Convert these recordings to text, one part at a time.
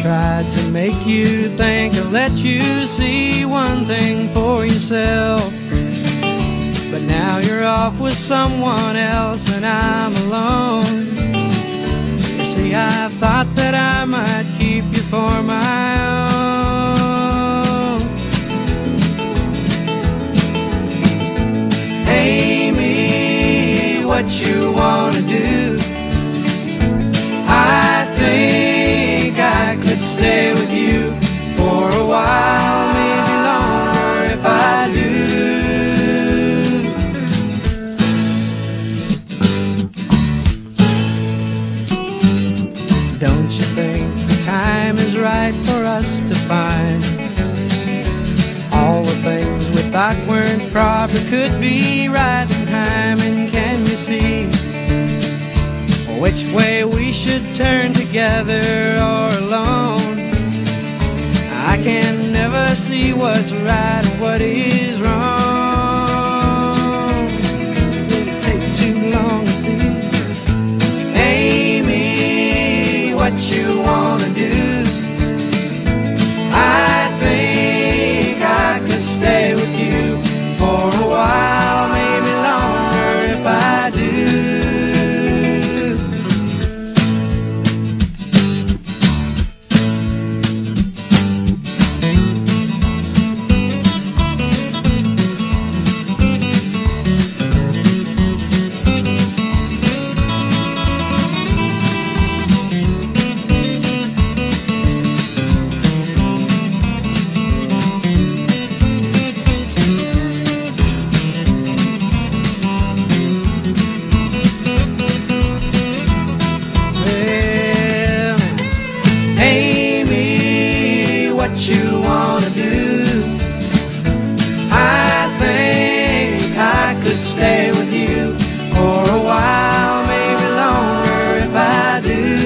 tried to make you think and let you see one thing for yourself. But now you're off with someone else and I'm alone. You see, I thought that I might keep you for my own. Amy, what you wanna do? I think I could stay with you for a while, maybe longer if I do. Don't you think the time is right for us to find all the things we thought weren't proper could be right in time? And can you see which way we should turn, together or alone? I can never see what's right and what is wrong. Did it take too long to see? Amy, what you wanna do? I think I could stay with you for a while, maybe longer if I do. Amy, what you wanna do? I think I could stay with you for a while, maybe longer if I do.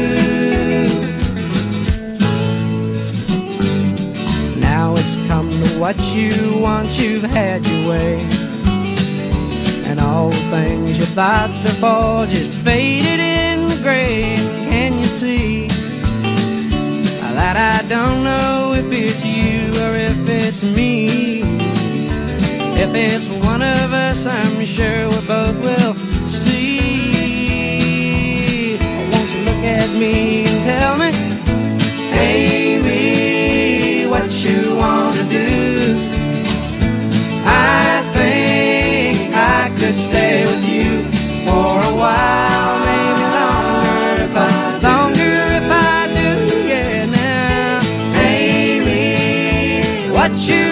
Now it's come to what you want, you've had your way, and all the things you thought before just faded in the grave. Can you see that I don't know if it's you or if it's me? If it's one of us, I'm sure we both will see. Won't you look at me and tell me, Amy, what you wanna do? I think I could stay with you for a while, maybe longer if I do. Yeah, now, Amy, what you